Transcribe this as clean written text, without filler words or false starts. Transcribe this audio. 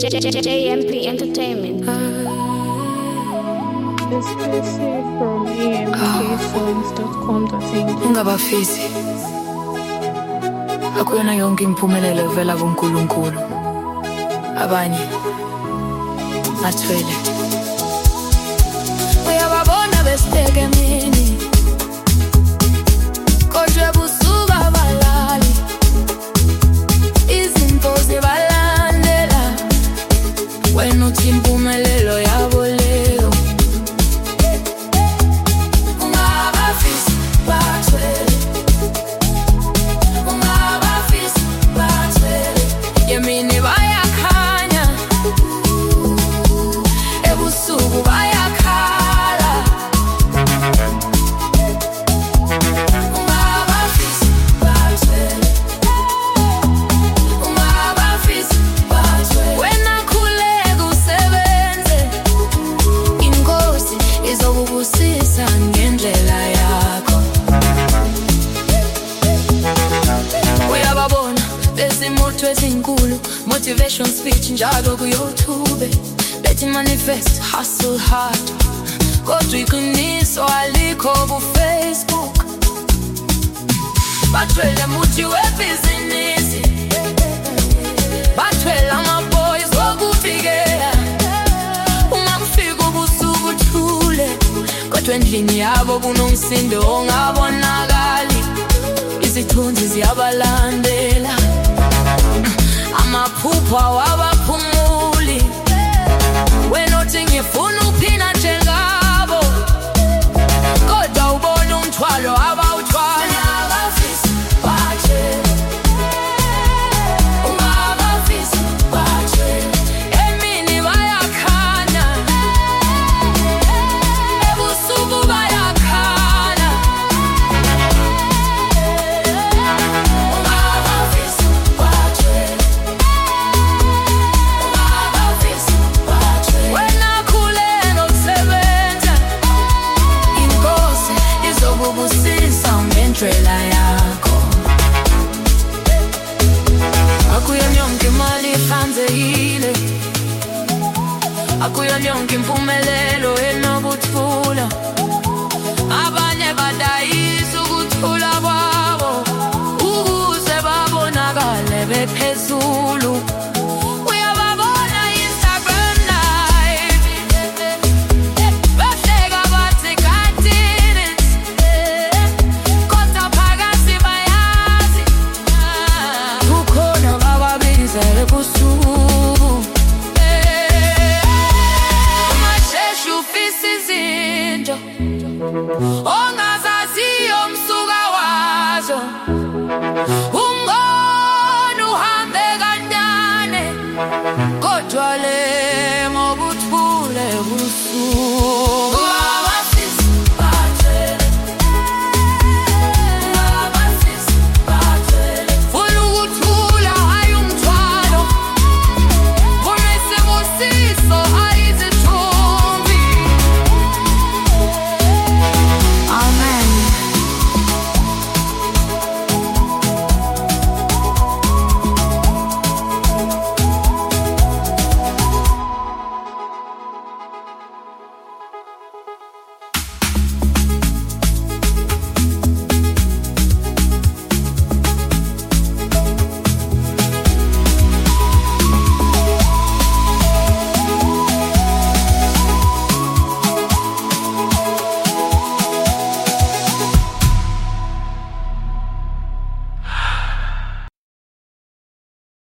JMP Entertainment. Exclusive from ampsongs.com.au. Ungabafisi. Akuyona yonke impumelelo evela kuNkulunkulu. Abanye bathwele. Uyababona besibeke emini. Kodwa busuka abalali. Izinto zibalandela. Wena uthi impumelelo yabo leyo. Ungabafisi bathwele. Ungabafisi bathwele. Yemini bayakhanya. Ebusuku bayakhala. Ungabafisi bathwele. Ungabafisi bathwele. Wena khuleka usebenze. Inkosi izokubusisa ngendlela yakho. Uyababona bezimoto ezinkulu, motivation speech njalo kuYouTube. Bethi manifest, hustle hard. Kodwa iqiniso alikho kuFacebook. Bathwele muthi webhizinisi. Bathwele amaboys wokufikela. Uma kufika ubusuku uthule. Kodwa endlini yabo kunomsindo ongabonakali. Izithunzi ziyabalandela. Amaphupha wabaphumuli. Wena uthi ngifuna ukuphila njengabo. Kodwa ubona umthwalo abawuthwala. Ungabafisi bathwele. Ungabafisi bathwele. Emini bayakhanya. Ebusuku bayakhala. Ungabafisi bathwele. Ungabafisi bathwele. Wena khuleka usebenza. Inkosi izokubusisa ngendlela yakho. Akuyona yonke imali ihlanzekile. Akuyona yonke impumelelo enokuthula. Abanye badayisa ukuthula kwabo ukuze babonakale bephezulu. Uyababona Instagram live. Bahleka bathi God did it. Kodwa phakathi bayazi. Kukhona bababizele ebusuku. Umasheshe ufisa izinto.